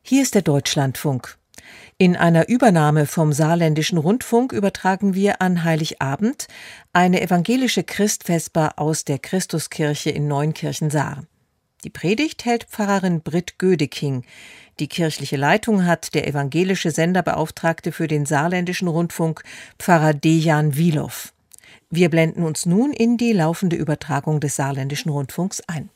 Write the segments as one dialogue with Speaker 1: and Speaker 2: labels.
Speaker 1: Hier ist der Deutschlandfunk. In einer Übernahme vom Saarländischen Rundfunk übertragen wir an Heiligabend eine evangelische Christvesper aus der Christuskirche in Neunkirchen-Saar. Die Predigt hält Pfarrerin Britt Gödeking. Die kirchliche Leitung hat der evangelische Senderbeauftragte für den Saarländischen Rundfunk, Pfarrer Dejan Wilow. Wir blenden uns nun in die laufende Übertragung des Saarländischen Rundfunks ein.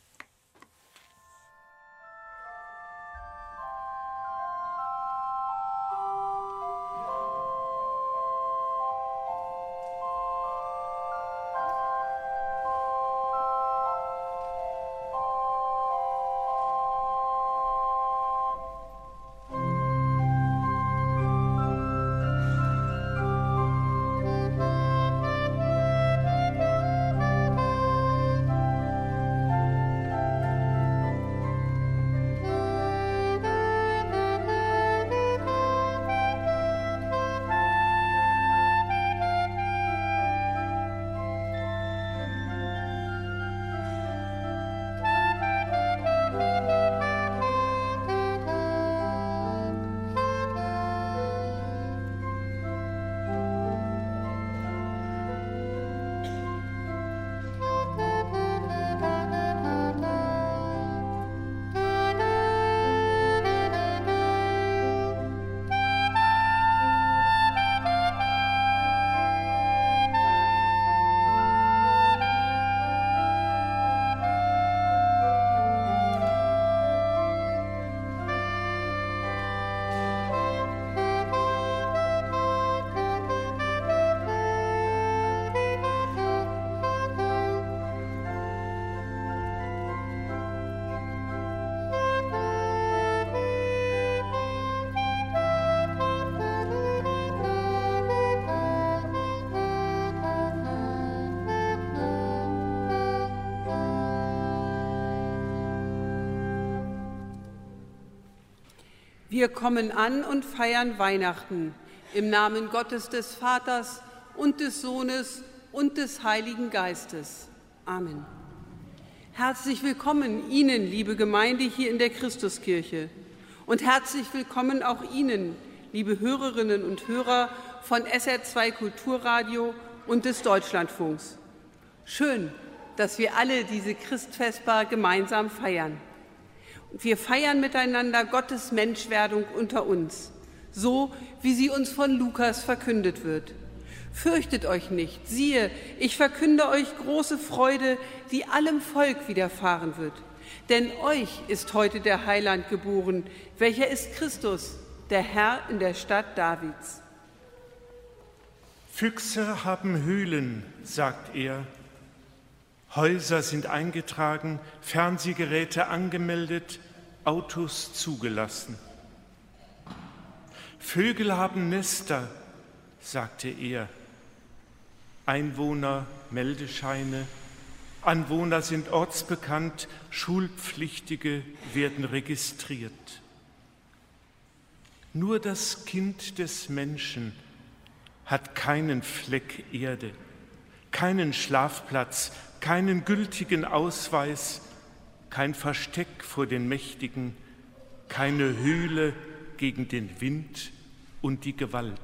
Speaker 2: Wir kommen an und feiern Weihnachten im Namen Gottes des Vaters und des Sohnes und des Heiligen Geistes. Amen. Herzlich willkommen Ihnen, liebe Gemeinde, hier in der Christuskirche. Und herzlich willkommen auch Ihnen, liebe Hörerinnen und Hörer von SR2 Kulturradio und des Deutschlandfunks. Schön, dass wir alle diese Christvesper gemeinsam feiern. Wir feiern miteinander Gottes Menschwerdung unter uns, so wie sie uns von Lukas verkündet wird. Fürchtet euch nicht, siehe, ich verkünde euch große Freude, die allem Volk widerfahren wird. Denn euch ist heute der Heiland geboren, welcher ist Christus, der Herr in der Stadt Davids.
Speaker 3: Füchse haben Höhlen, sagt er. Häuser sind eingetragen, Fernsehgeräte angemeldet, Autos zugelassen. Vögel haben Nester, sagte er. Einwohner, Meldescheine, Anwohner sind ortsbekannt, Schulpflichtige werden registriert. Nur das Kind des Menschen hat keinen Fleck Erde, keinen Schlafplatz, keinen gültigen Ausweis, kein Versteck vor den Mächtigen, keine Höhle gegen den Wind und die Gewalt.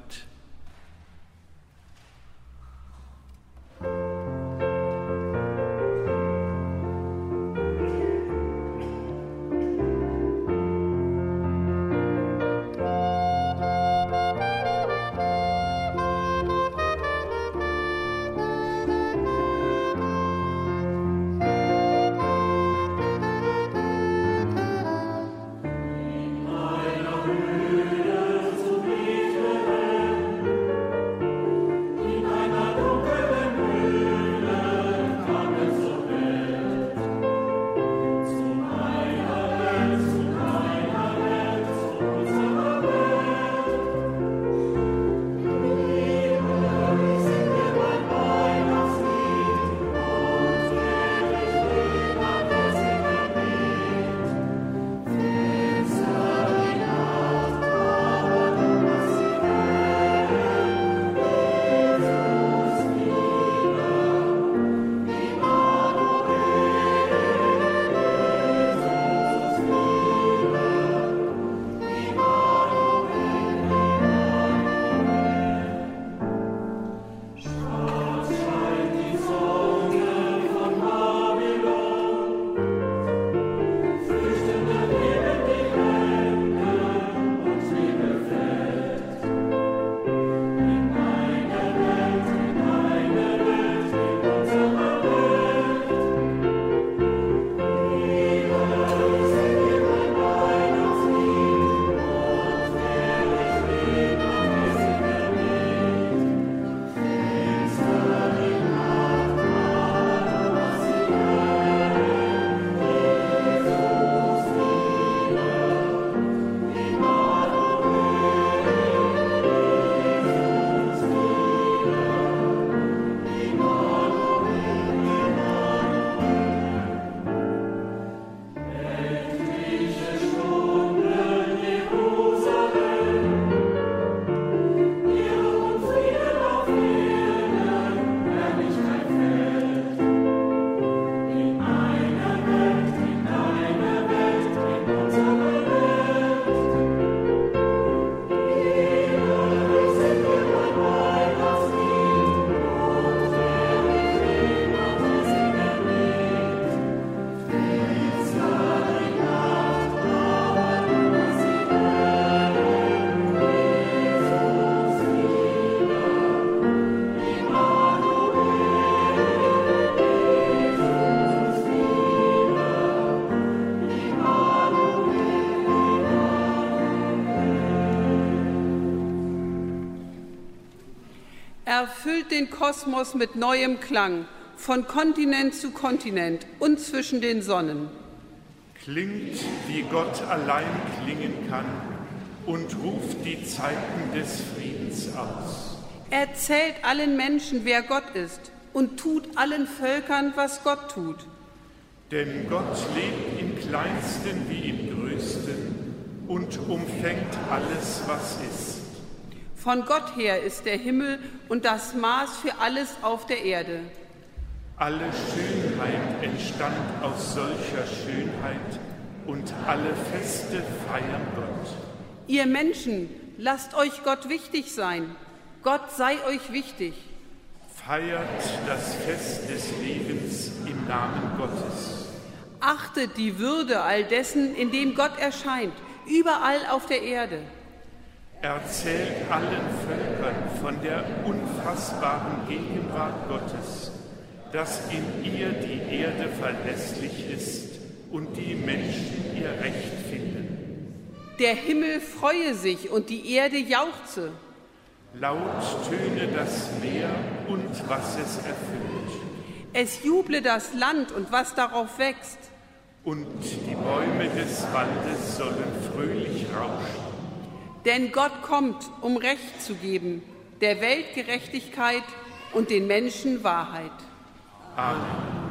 Speaker 2: erfüllt den Kosmos mit neuem Klang, von Kontinent zu Kontinent und zwischen den Sonnen.
Speaker 3: Klingt, wie Gott allein klingen kann und ruft die Zeiten des Friedens aus.
Speaker 2: Erzählt allen Menschen, wer Gott ist und tut allen Völkern, was Gott tut.
Speaker 3: Denn Gott lebt im Kleinsten wie im Größten und umfängt alles, was ist.
Speaker 2: Von Gott her ist der Himmel und das Maß für alles auf der Erde.
Speaker 3: Alle Schönheit entstand aus solcher Schönheit und alle Feste feiern Gott.
Speaker 2: Ihr Menschen, lasst euch Gott wichtig sein. Gott sei euch wichtig.
Speaker 3: Feiert das Fest des Lebens im Namen Gottes.
Speaker 2: Achtet die Würde all dessen, in dem Gott erscheint, überall auf der Erde.
Speaker 3: Erzählt allen Völkern von der unfassbaren Gegenwart Gottes, dass in ihr die Erde verlässlich ist und die Menschen ihr Recht finden.
Speaker 2: Der Himmel freue sich und die Erde jauchze.
Speaker 3: Laut töne das Meer und was es erfüllt.
Speaker 2: Es juble das Land und was darauf wächst.
Speaker 3: Und die Bäume des Waldes sollen fröhlich rauschen.
Speaker 2: Denn Gott kommt, um Recht zu geben, der Welt Gerechtigkeit und den Menschen Wahrheit.
Speaker 3: Amen.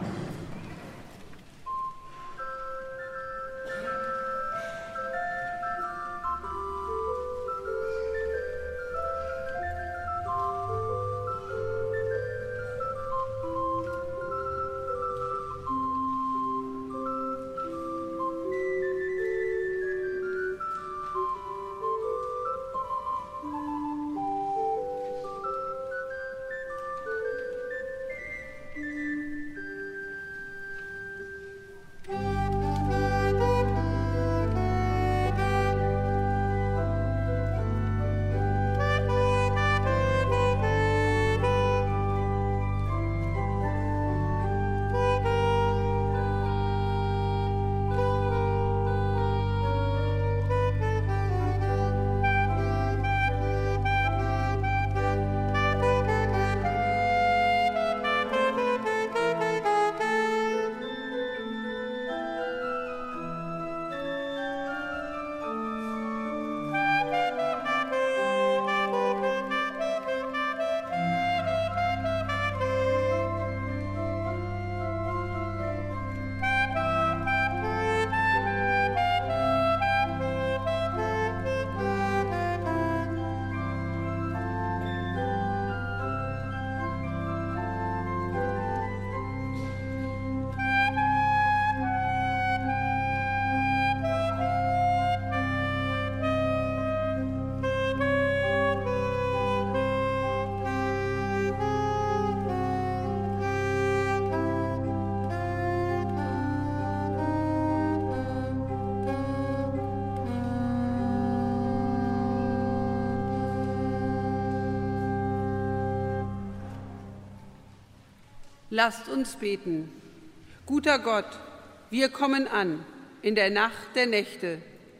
Speaker 2: Lasst uns beten. Guter Gott, wir kommen an in der Nacht der Nächte.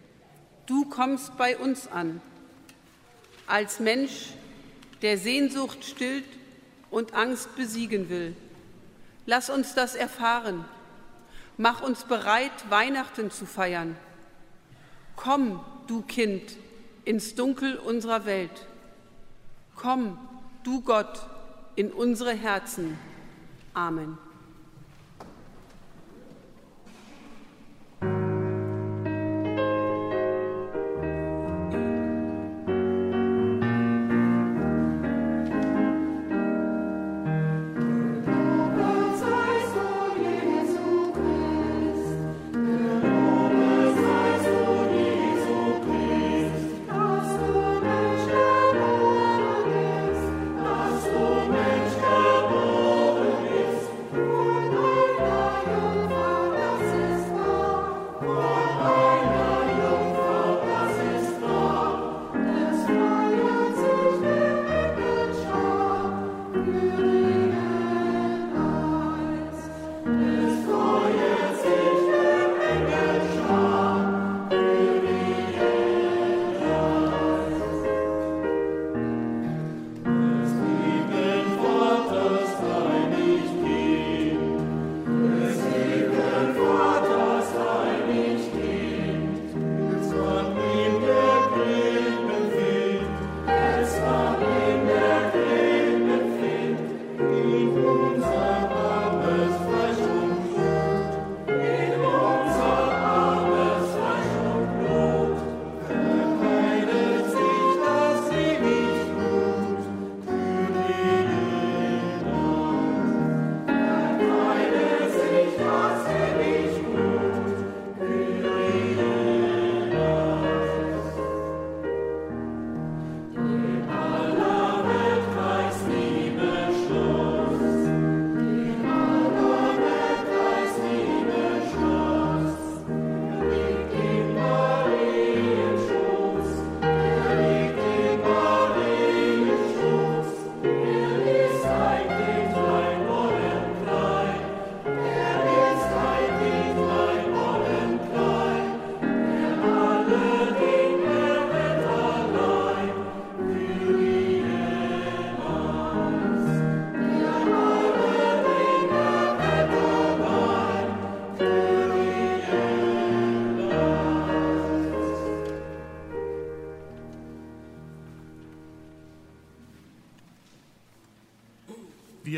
Speaker 2: Du kommst bei uns an. Als Mensch, der Sehnsucht stillt und Angst besiegen will. Lass uns das erfahren. Mach uns bereit, Weihnachten zu feiern. Komm, du Kind, ins Dunkel unserer Welt. Komm, du Gott, in unsere Herzen. Amen.
Speaker 4: Mensch geboren ist.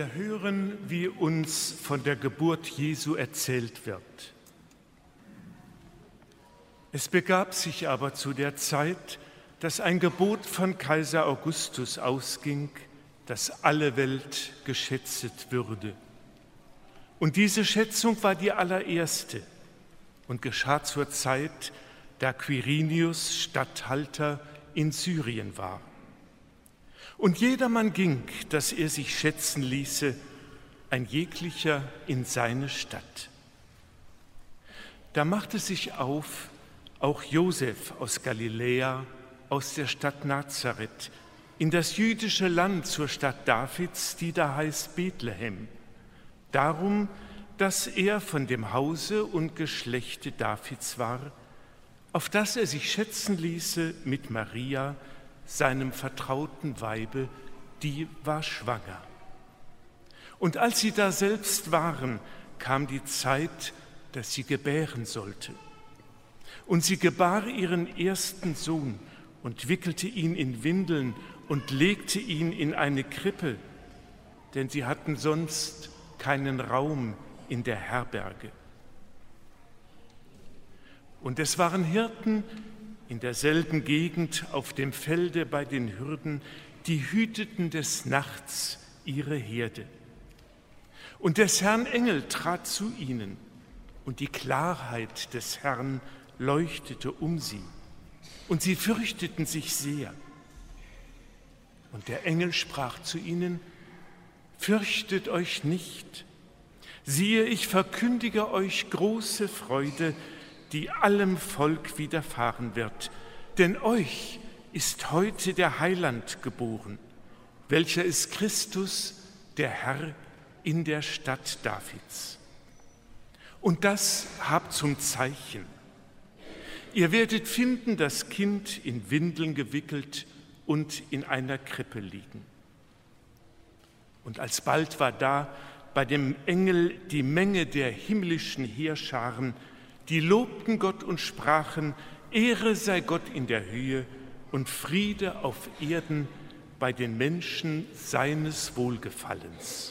Speaker 3: Wir hören, wie uns von der Geburt Jesu erzählt wird. Es begab sich aber zu der Zeit, dass ein Gebot von Kaiser Augustus ausging, dass alle Welt geschätzt würde. Und diese Schätzung war die allererste und geschah zur Zeit, da Quirinius Statthalter in Syrien war. Und jedermann ging, dass er sich schätzen ließe, ein jeglicher in seine Stadt. Da machte sich auf auch Josef aus Galiläa, aus der Stadt Nazareth, in das jüdische Land zur Stadt Davids, die da heißt Bethlehem, darum, dass er von dem Hause und Geschlechte Davids war, auf das er sich schätzen ließe mit Maria, seinem vertrauten Weibe, die war schwanger. Und als sie da selbst waren, kam die Zeit, dass sie gebären sollte. Und sie gebar ihren ersten Sohn und wickelte ihn in Windeln und legte ihn in eine Krippe, denn sie hatten sonst keinen Raum in der Herberge. Und es waren Hirten in derselben Gegend auf dem Felde bei den Hürden, die hüteten des Nachts ihre Herde. Und des Herrn Engel trat zu ihnen, und die Klarheit des Herrn leuchtete um sie, und sie fürchteten sich sehr. Und der Engel sprach zu ihnen: Fürchtet euch nicht, siehe, ich verkündige euch große Freude, die allem Volk widerfahren wird. Denn euch ist heute der Heiland geboren, welcher ist Christus, der Herr, in der Stadt Davids. Und das habt zum Zeichen: Ihr werdet finden das Kind in Windeln gewickelt und in einer Krippe liegen. Und alsbald war da bei dem Engel die Menge der himmlischen Heerscharen, die lobten Gott und sprachen: Ehre sei Gott in der Höhe und Friede auf Erden bei den Menschen seines Wohlgefallens.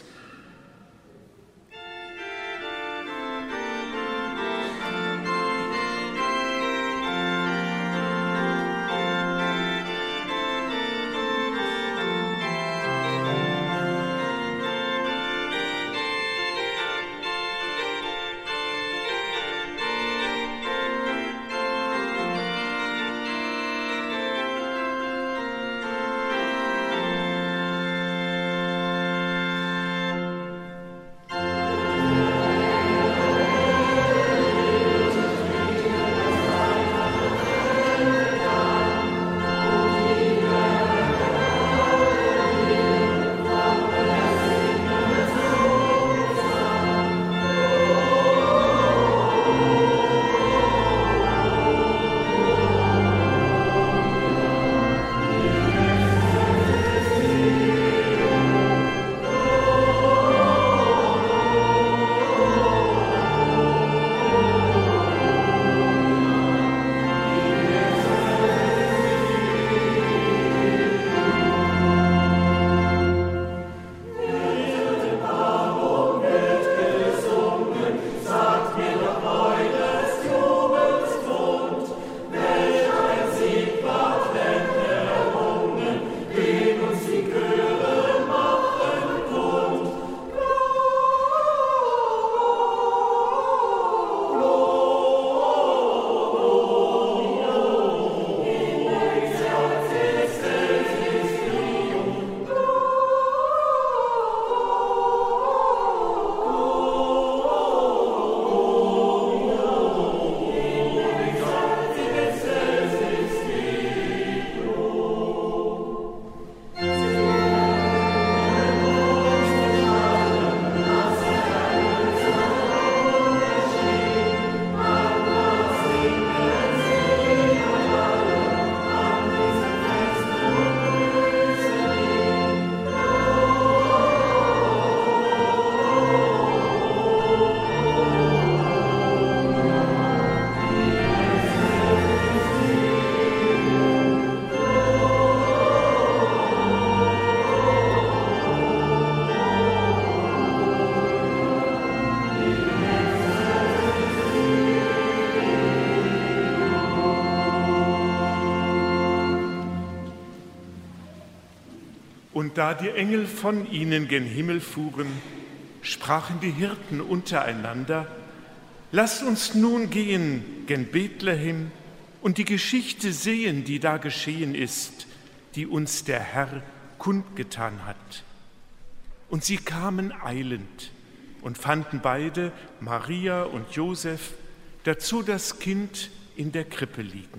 Speaker 3: Und da die Engel von ihnen gen Himmel fuhren, sprachen die Hirten untereinander: Lasst uns nun gehen gen Bethlehem und die Geschichte sehen, die da geschehen ist, die uns der Herr kundgetan hat. Und sie kamen eilend und fanden beide, Maria und Josef, dazu das Kind in der Krippe liegen.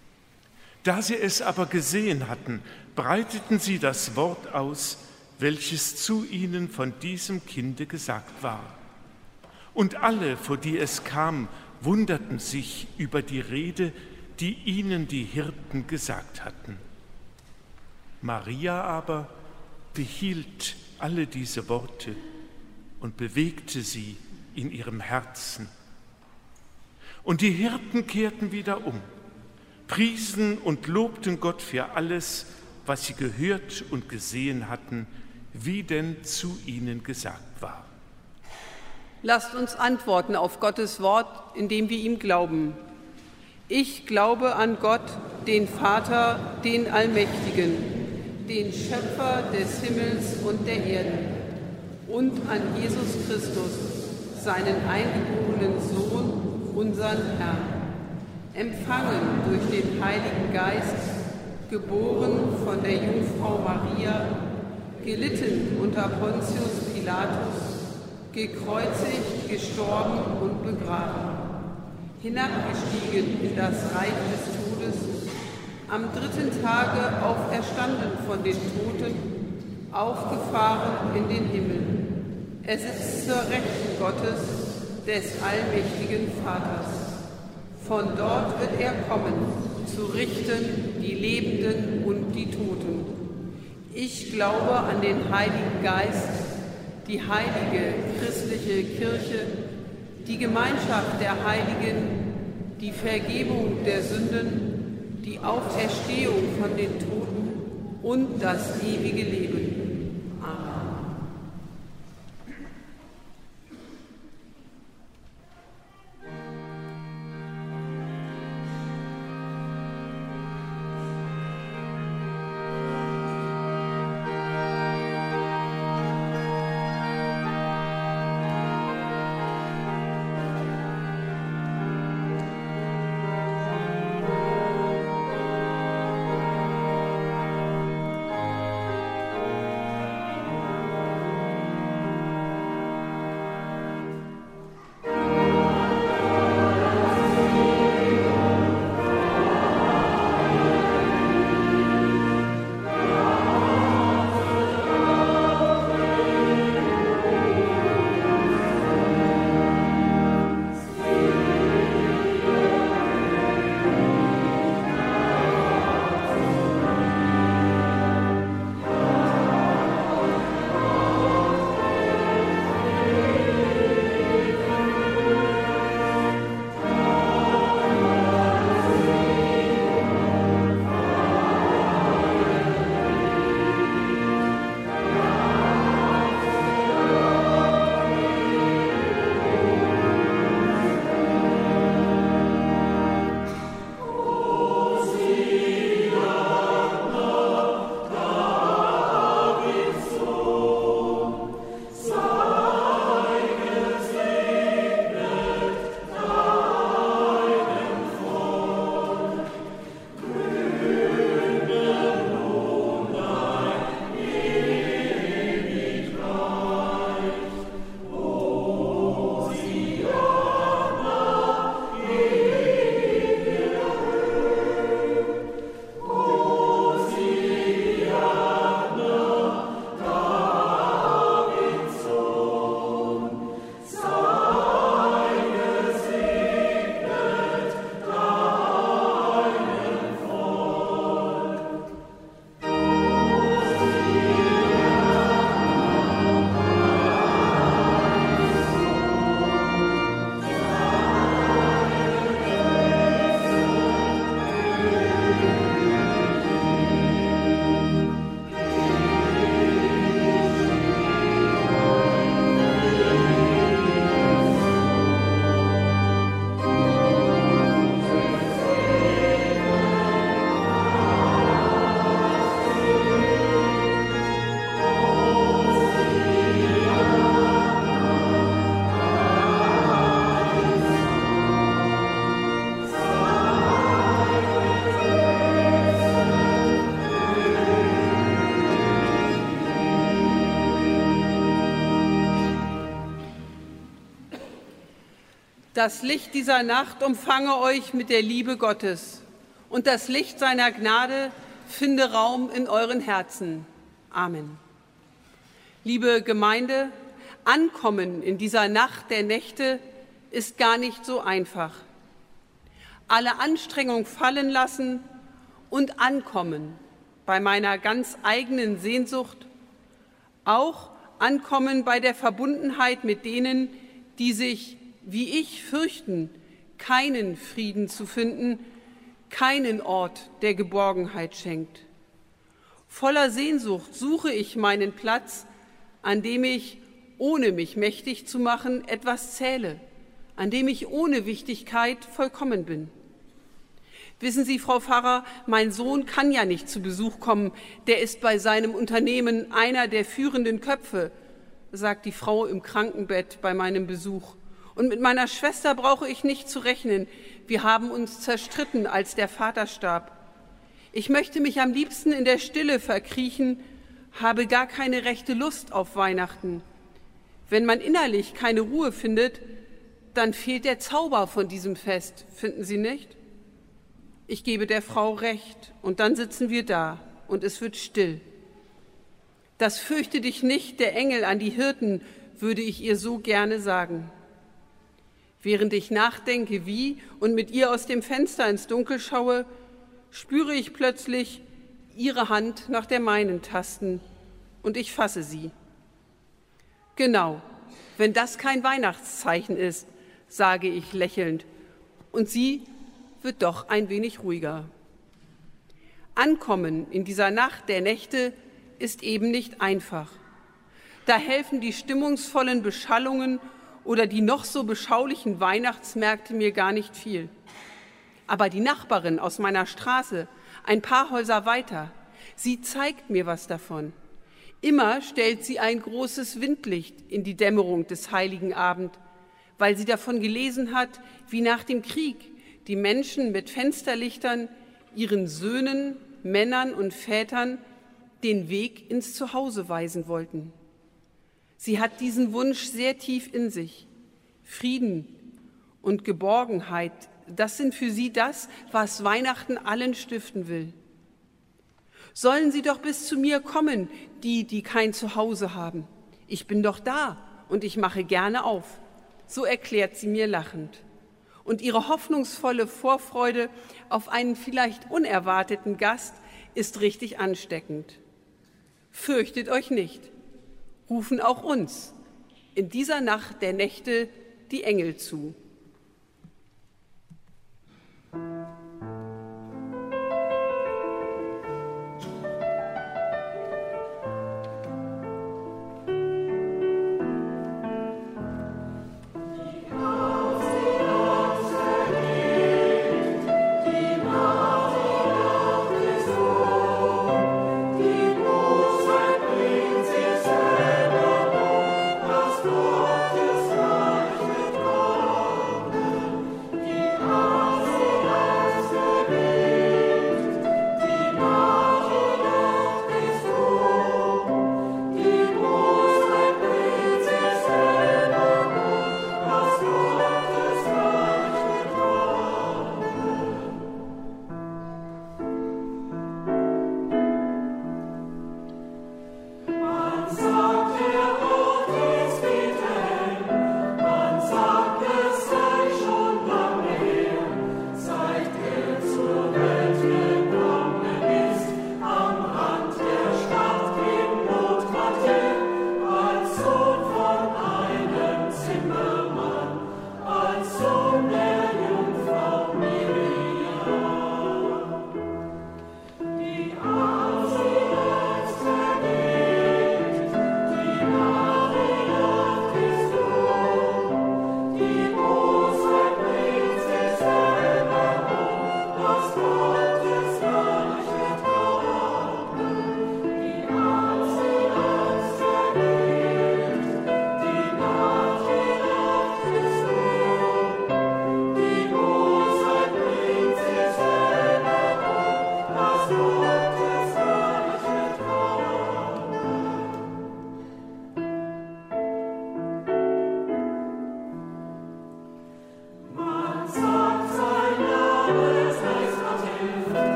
Speaker 3: Da sie es aber gesehen hatten, breiteten sie das Wort aus, welches zu ihnen von diesem Kinde gesagt war. Und alle, vor die es kam, wunderten sich über die Rede, die ihnen die Hirten gesagt hatten. Maria aber behielt alle diese Worte und bewegte sie in ihrem Herzen. Und die Hirten kehrten wieder um, priesen und lobten Gott für alles, was sie gehört und gesehen hatten, wie denn zu ihnen gesagt war.
Speaker 2: Lasst uns antworten auf Gottes Wort, indem wir ihm glauben. Ich glaube an Gott, den Vater, den Allmächtigen, den Schöpfer des Himmels und der Erde, und an Jesus Christus, seinen eingeborenen Sohn, unseren Herrn, empfangen durch den Heiligen Geist, geboren von der Jungfrau Maria, gelitten unter Pontius Pilatus, gekreuzigt, gestorben und begraben, hinabgestiegen in das Reich des Todes, am 3. Tage auferstanden von den Toten, aufgefahren in den Himmel. Er sitzt zur Rechten Gottes, des allmächtigen Vaters. Von dort wird er kommen, zu richten die Lebenden und die Toten. Ich glaube an den Heiligen Geist, die heilige christliche Kirche, die Gemeinschaft der Heiligen, die Vergebung der Sünden, die Auferstehung von den Toten und das ewige Leben. Amen. Das Licht dieser Nacht umfange euch mit der Liebe Gottes und das Licht seiner Gnade finde Raum in euren Herzen. Amen. Liebe Gemeinde, Ankommen in dieser Nacht der Nächte ist gar nicht so einfach. Alle Anstrengung fallen lassen und ankommen bei meiner ganz eigenen Sehnsucht, auch ankommen bei der Verbundenheit mit denen, die sich, wie ich, fürchten, keinen Frieden zu finden, keinen Ort der Geborgenheit schenkt. Voller Sehnsucht suche ich meinen Platz, an dem ich, ohne mich mächtig zu machen, etwas zähle, an dem ich ohne Wichtigkeit vollkommen bin. Wissen Sie, Frau Pfarrer, mein Sohn kann ja nicht zu Besuch kommen, der ist bei seinem Unternehmen einer der führenden Köpfe, sagt die Frau im Krankenbett bei meinem Besuch. Und mit meiner Schwester brauche ich nicht zu rechnen, wir haben uns zerstritten, als der Vater starb. Ich möchte mich am liebsten in der Stille verkriechen, habe gar keine rechte Lust auf Weihnachten. Wenn man innerlich keine Ruhe findet, dann fehlt der Zauber von diesem Fest, finden Sie nicht? Ich gebe der Frau recht und dann sitzen wir da und es wird still. Das fürchte dich nicht, der Engel an die Hirten, würde ich ihr so gerne sagen. Während ich nachdenke, wie und mit ihr aus dem Fenster ins Dunkel schaue, spüre ich plötzlich ihre Hand nach der meinen tasten und ich fasse sie. Genau, wenn das kein Weihnachtszeichen ist, sage ich lächelnd, und sie wird doch ein wenig ruhiger. Ankommen in dieser Nacht der Nächte ist eben nicht einfach. Da helfen die stimmungsvollen Beschallungen oder die noch so beschaulichen Weihnachtsmärkte mir gar nicht viel. Aber die Nachbarin aus meiner Straße, ein paar Häuser weiter, sie zeigt mir was davon. Immer stellt sie ein großes Windlicht in die Dämmerung des Heiligen Abend, weil sie davon gelesen hat, wie nach dem Krieg die Menschen mit Fensterlichtern ihren Söhnen, Männern und Vätern den Weg ins Zuhause weisen wollten. Sie hat diesen Wunsch sehr tief in sich. Frieden und Geborgenheit, das sind für sie das, was Weihnachten allen stiften will. Sollen sie doch bis zu mir kommen, die kein Zuhause haben. Ich bin doch da und ich mache gerne auf. So erklärt sie mir lachend. Und ihre hoffnungsvolle Vorfreude auf einen vielleicht unerwarteten Gast ist richtig ansteckend. Fürchtet euch nicht, rufen auch uns in dieser Nacht der Nächte die Engel zu.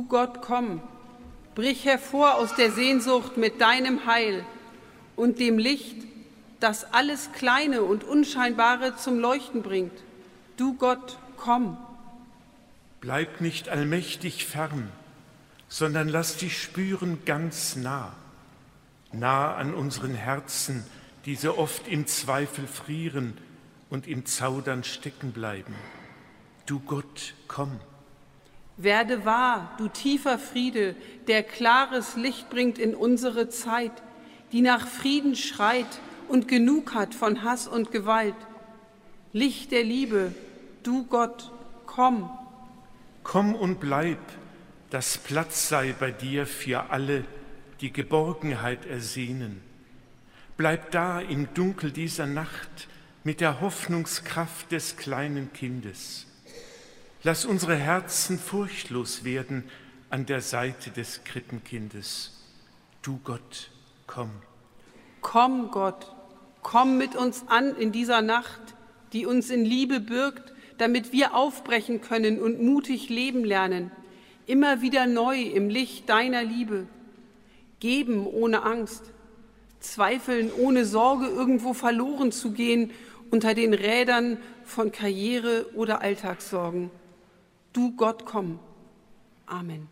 Speaker 2: Gott, komm, brich hervor aus der Sehnsucht mit deinem Heil und dem Licht, das alles Kleine und Unscheinbare zum Leuchten bringt. Du Gott, komm.
Speaker 3: Bleib nicht allmächtig fern, sondern lass dich spüren ganz nah an unseren Herzen, die so oft im Zweifel frieren und im Zaudern stecken bleiben. Du Gott, komm.
Speaker 2: Werde wahr, du tiefer Friede, der klares Licht bringt in unsere Zeit, die nach Frieden schreit und genug hat von Hass und Gewalt. Licht der Liebe, du Gott, komm.
Speaker 3: Komm und bleib, dass Platz sei bei dir für alle, die Geborgenheit ersehnen. Bleib da im Dunkel dieser Nacht mit der Hoffnungskraft des kleinen Kindes. Lass unsere Herzen furchtlos werden an der Seite des Krippenkindes. Du Gott, komm.
Speaker 2: Komm, Gott, komm mit uns an in dieser Nacht, die uns in Liebe birgt, damit wir aufbrechen können und mutig leben lernen, immer wieder neu im Licht deiner Liebe. Geben ohne Angst, zweifeln ohne Sorge, irgendwo verloren zu gehen unter den Rädern von Karriere oder Alltagssorgen. Du Gott, komm. Amen.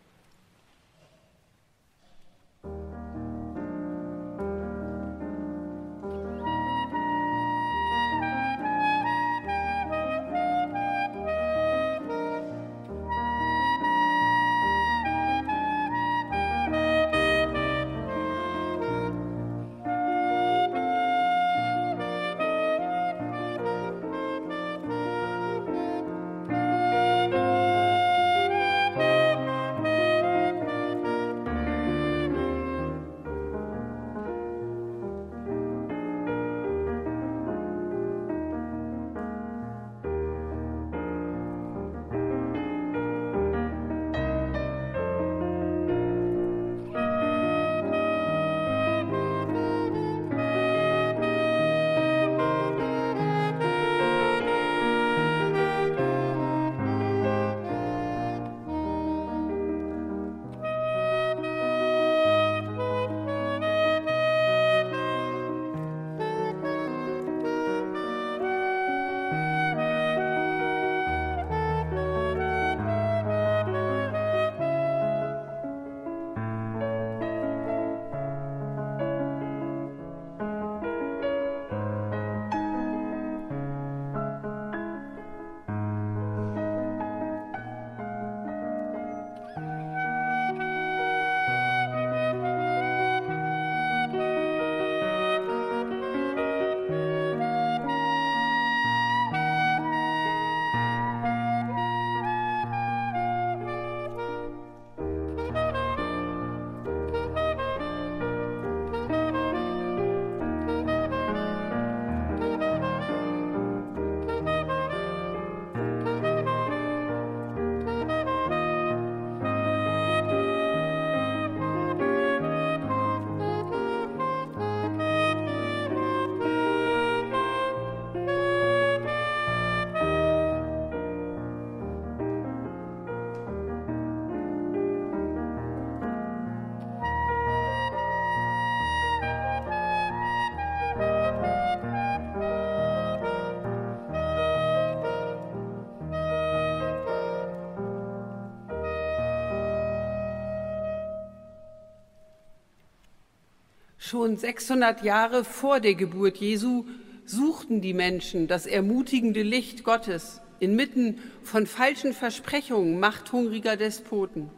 Speaker 2: Schon 600 Jahre vor der Geburt Jesu suchten die Menschen das ermutigende Licht Gottes inmitten von falschen Versprechungen machthungriger Despoten.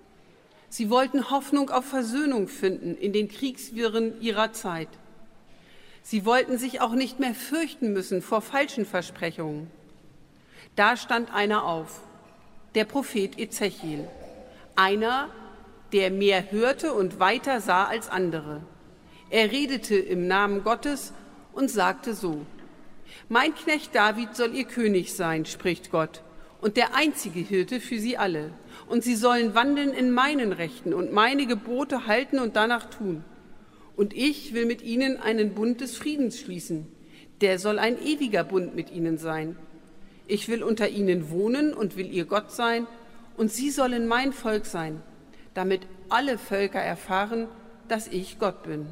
Speaker 2: Sie wollten Hoffnung auf Versöhnung finden in den Kriegswirren ihrer Zeit. Sie wollten sich auch nicht mehr fürchten müssen vor falschen Versprechungen. Da stand einer auf, der Prophet Ezechiel, einer, der mehr hörte und weiter sah als andere. Er redete im Namen Gottes und sagte so: Mein Knecht David soll ihr König sein, spricht Gott, und der einzige Hirte für sie alle. Und sie sollen wandeln in meinen Rechten und meine Gebote halten und danach tun. Und ich will mit ihnen einen Bund des Friedens schließen. Der soll ein ewiger Bund mit ihnen sein. Ich will unter ihnen wohnen und will ihr Gott sein, und sie sollen mein Volk sein, damit alle Völker erfahren, dass ich Gott bin.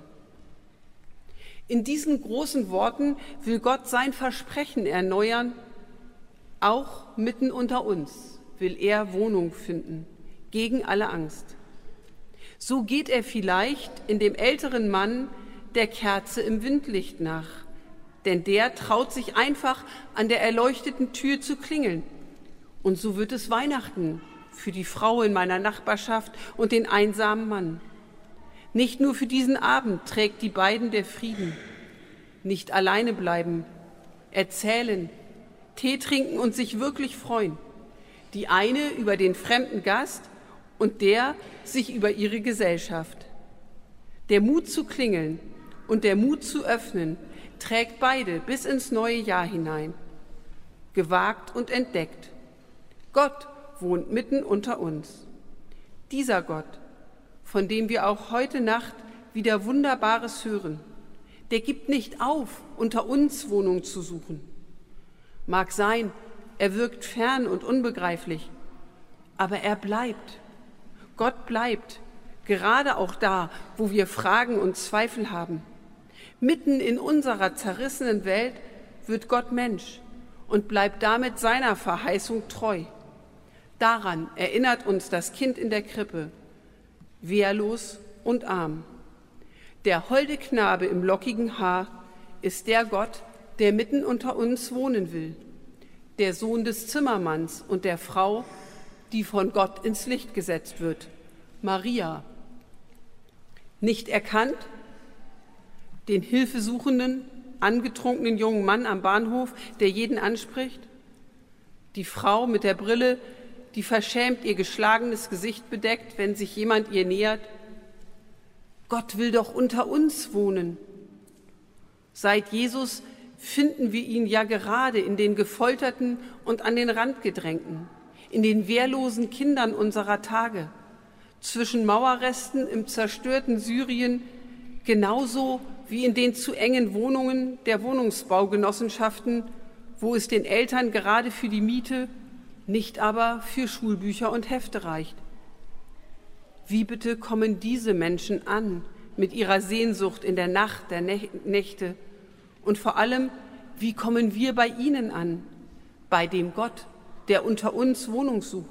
Speaker 2: In diesen großen Worten will Gott sein Versprechen erneuern. Auch mitten unter uns will er Wohnung finden, gegen alle Angst. So geht er vielleicht in dem älteren Mann der Kerze im Windlicht nach, denn der traut sich einfach an der erleuchteten Tür zu klingeln. Und so wird es Weihnachten für die Frau in meiner Nachbarschaft und den einsamen Mann. Nicht nur für diesen Abend trägt die beiden der Frieden. Nicht alleine bleiben, erzählen, Tee trinken und sich wirklich freuen. Die eine über den fremden Gast und der sich über ihre Gesellschaft. Der Mut zu klingeln und der Mut zu öffnen trägt beide bis ins neue Jahr hinein. Gewagt und entdeckt. Gott wohnt mitten unter uns. Dieser Gott, von dem wir auch heute Nacht wieder Wunderbares hören, der gibt nicht auf, unter uns Wohnung zu suchen. Mag sein, er wirkt fern und unbegreiflich, aber er bleibt. Gott bleibt, gerade auch da, wo wir Fragen und Zweifel haben. Mitten in unserer zerrissenen Welt wird Gott Mensch und bleibt damit seiner Verheißung treu. Daran erinnert uns das Kind in der Krippe, wehrlos und arm. Der holde Knabe im lockigen Haar ist der Gott, der mitten unter uns wohnen will, der Sohn des Zimmermanns und der Frau, die von Gott ins Licht gesetzt wird, Maria. Nicht erkannt? Den hilfesuchenden, angetrunkenen jungen Mann am Bahnhof, der jeden anspricht? Die Frau mit der Brille, die verschämt ihr geschlagenes Gesicht bedeckt, wenn sich jemand ihr nähert? Gott will doch unter uns wohnen. Seit Jesus finden wir ihn ja gerade in den Gefolterten und an den Rand gedrängten, in den wehrlosen Kindern unserer Tage, zwischen Mauerresten im zerstörten Syrien, genauso wie in den zu engen Wohnungen der Wohnungsbaugenossenschaften, wo es den Eltern gerade für die Miete, nicht aber für Schulbücher und Hefte reicht. Wie bitte kommen diese Menschen an mit ihrer Sehnsucht in der Nacht der Nächte? Und vor allem, wie kommen wir bei ihnen an, bei dem Gott, der unter uns Wohnung sucht?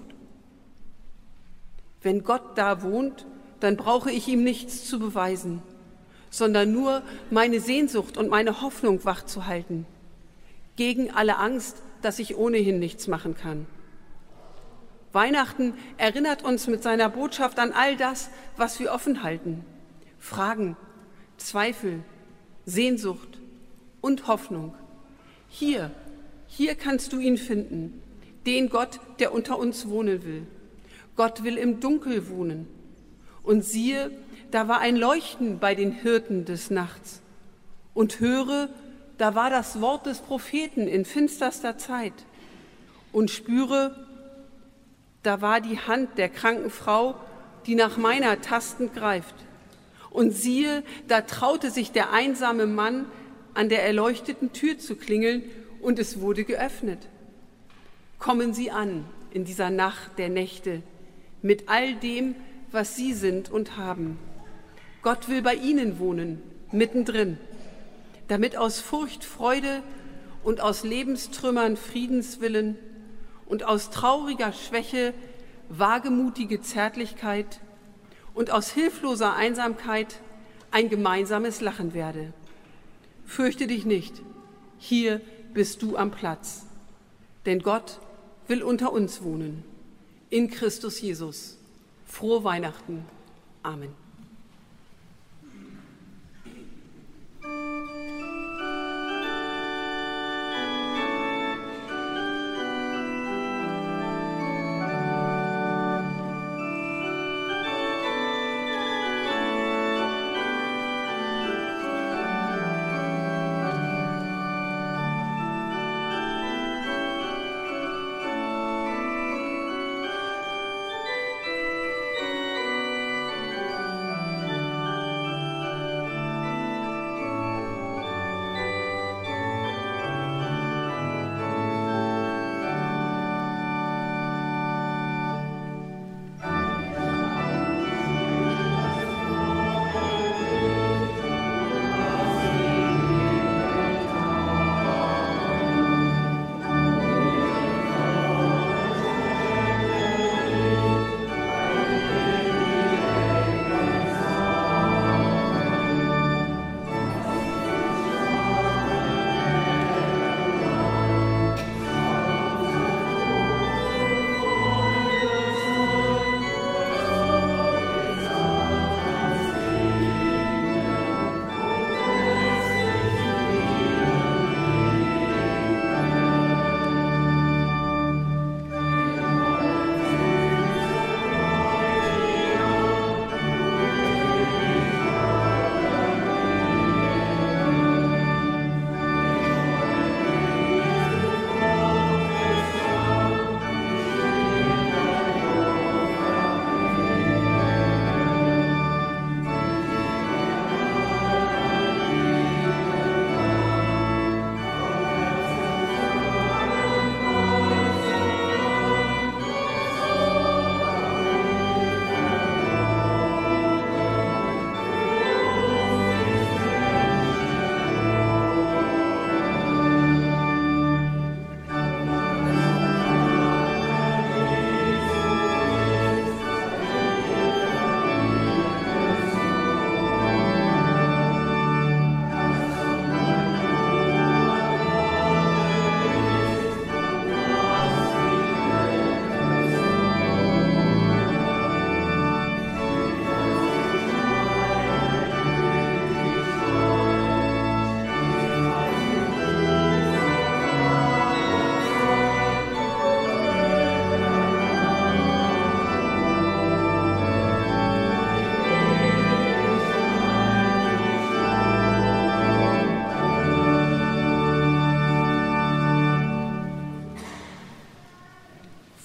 Speaker 2: Wenn Gott da wohnt, dann brauche ich ihm nichts zu beweisen, sondern nur meine Sehnsucht und meine Hoffnung wachzuhalten, gegen alle Angst, dass ich ohnehin nichts machen kann. Weihnachten erinnert uns mit seiner Botschaft an all das, was wir offen halten. Fragen, Zweifel, Sehnsucht und Hoffnung. Hier kannst du ihn finden, den Gott, der unter uns wohnen will. Gott will im Dunkel wohnen. Und siehe, da war ein Leuchten bei den Hirten des Nachts. Und höre, da war das Wort des Propheten in finsterster Zeit. Und spüre, da war die Hand der kranken Frau, die nach meiner tastend greift. Und siehe, da traute sich der einsame Mann, an der erleuchteten Tür zu klingeln, und es wurde geöffnet. Kommen Sie an in dieser Nacht der Nächte mit all dem, was Sie sind und haben. Gott will bei Ihnen wohnen, mittendrin, damit aus Furcht Freude und aus Lebenstrümmern Friedenswillen und aus trauriger Schwäche wagemutige Zärtlichkeit und aus hilfloser Einsamkeit ein gemeinsames Lachen werde. Fürchte dich nicht, hier bist du am Platz, denn Gott will unter uns wohnen. In Christus Jesus. Frohe Weihnachten. Amen.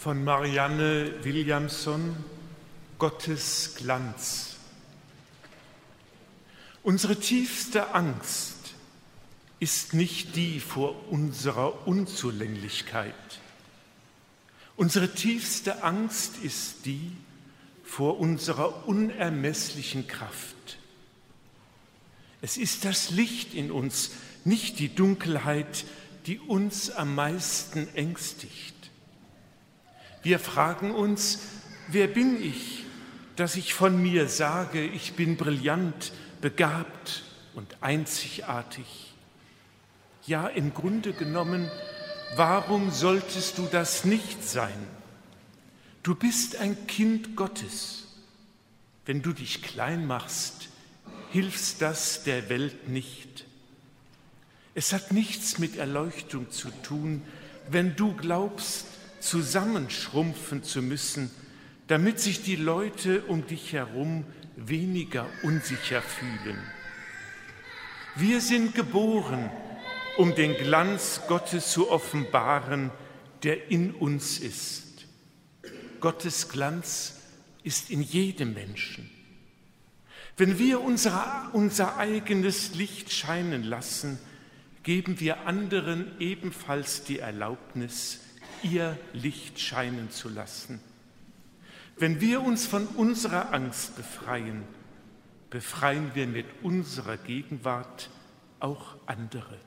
Speaker 3: von Marianne Williamson, Gottes Glanz. Unsere tiefste Angst ist nicht die vor unserer Unzulänglichkeit. Unsere tiefste Angst ist die vor unserer unermesslichen Kraft. Es ist das Licht in uns, nicht die Dunkelheit, die uns am meisten ängstigt. Wir fragen uns, wer bin ich, dass ich von mir sage, ich bin brillant, begabt und einzigartig? Ja, im Grunde genommen, warum solltest du das nicht sein? Du bist ein Kind Gottes. Wenn du dich klein machst, hilft das der Welt nicht. Es hat nichts mit Erleuchtung zu tun, wenn du glaubst, zusammenschrumpfen zu müssen, damit sich die Leute um dich herum weniger unsicher fühlen. Wir sind geboren, um den Glanz Gottes zu offenbaren, der in uns ist. Gottes Glanz ist in jedem Menschen. Wenn wir unser eigenes Licht scheinen lassen, geben wir anderen ebenfalls die Erlaubnis, ihr Licht scheinen zu lassen. Wenn wir uns von unserer Angst befreien, befreien wir mit unserer Gegenwart auch andere.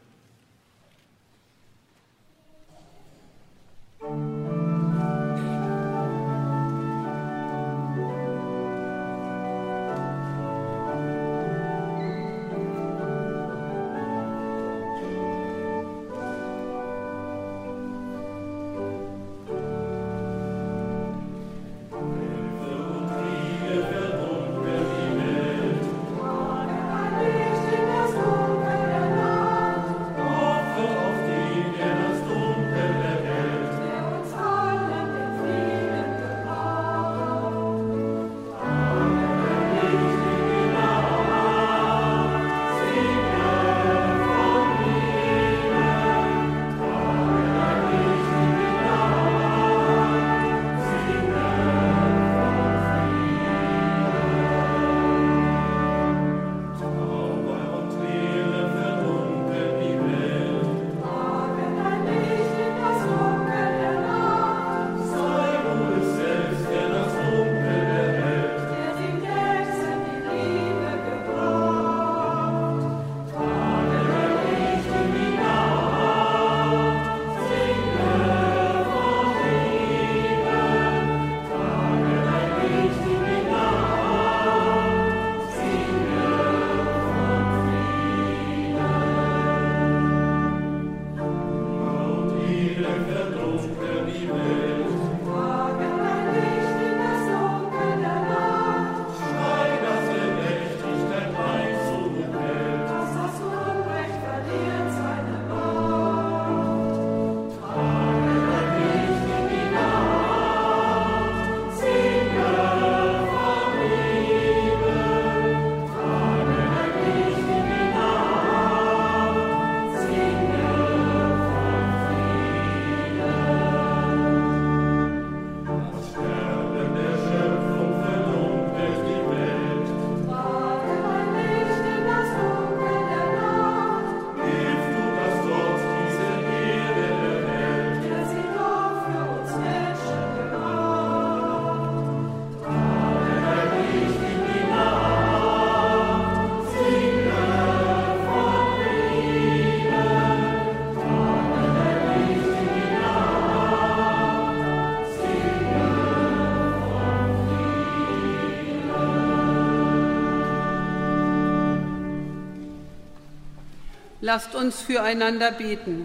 Speaker 2: Lasst uns füreinander beten.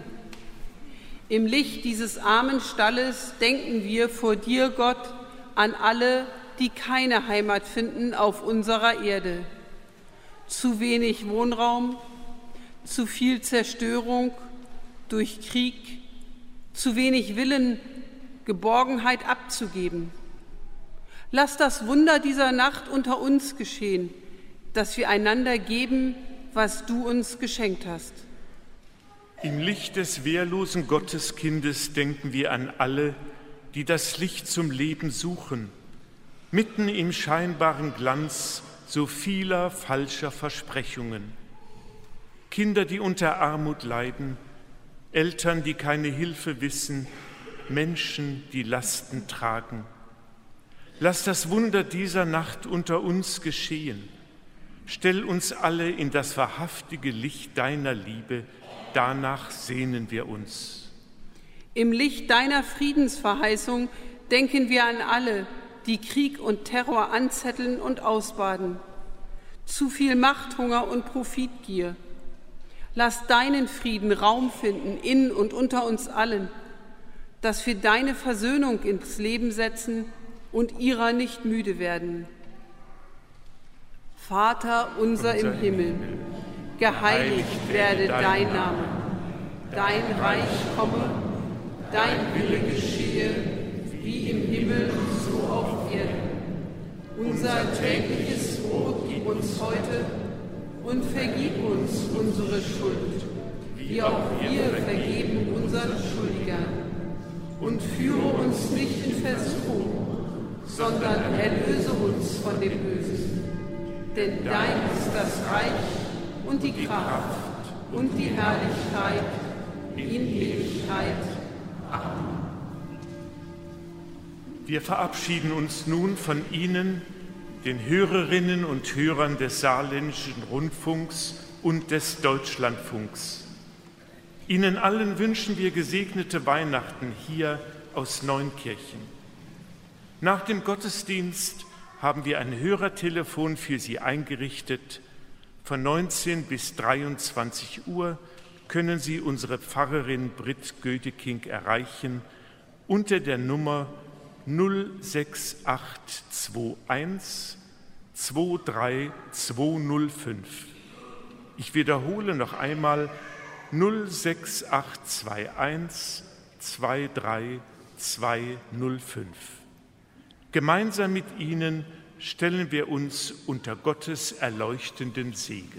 Speaker 2: Im Licht dieses armen Stalles denken wir vor dir, Gott, an alle, die keine Heimat finden auf unserer Erde. Zu wenig Wohnraum, zu viel Zerstörung durch Krieg, zu wenig Willen, Geborgenheit abzugeben. Lass das Wunder dieser Nacht unter uns geschehen, dass wir einander geben, was du uns geschenkt hast.
Speaker 3: Im Licht des wehrlosen Gotteskindes denken wir an alle, die das Licht zum Leben suchen, mitten im scheinbaren Glanz so vieler falscher Versprechungen. Kinder, die unter Armut leiden, Eltern, die keine Hilfe wissen, Menschen, die Lasten tragen. Lass das Wunder dieser Nacht unter uns geschehen. Stell uns alle in das wahrhaftige Licht deiner Liebe, danach sehnen wir uns.
Speaker 2: Im Licht deiner Friedensverheißung denken wir an alle, die Krieg und Terror anzetteln und ausbaden. Zu viel Machthunger und Profitgier. Lass deinen Frieden Raum finden in und unter uns allen, dass wir deine Versöhnung ins Leben setzen und ihrer nicht müde werden. Vater unser im Himmel, geheiligt werde dein Name, dein Reich komme, dein Wille geschehe, wie im Himmel so auf Erden. Unser tägliches Brot gib uns heute und vergib uns unsere Schuld, wie auch wir vergeben unseren Schuldigern. Und führe uns nicht in Versuchung, sondern erlöse uns von dem Bösen. Denn dein ist das Reich und die Kraft und die Herrlichkeit in Ewigkeit. Amen.
Speaker 3: Wir verabschieden uns nun von Ihnen, den Hörerinnen und Hörern des Saarländischen Rundfunks und des Deutschlandfunks. Ihnen allen wünschen wir gesegnete Weihnachten hier aus Neunkirchen. Nach dem Gottesdienst haben wir ein Hörertelefon für Sie eingerichtet. Von 19 bis 23 Uhr können Sie unsere Pfarrerin Britt Gödeking erreichen unter der Nummer 06821 23205. Ich wiederhole noch einmal 06821 23205. Gemeinsam mit Ihnen stellen wir uns unter Gottes erleuchtenden Segen.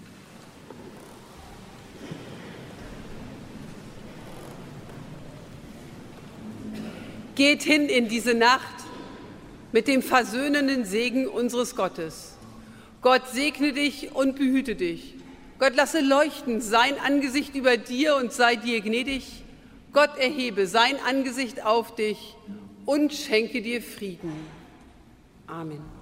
Speaker 2: Geht hin in diese Nacht mit dem versöhnenden Segen unseres Gottes. Gott segne dich und behüte dich. Gott lasse leuchten sein Angesicht über dir und sei dir gnädig. Gott erhebe sein Angesicht auf dich und schenke dir Frieden. Amen.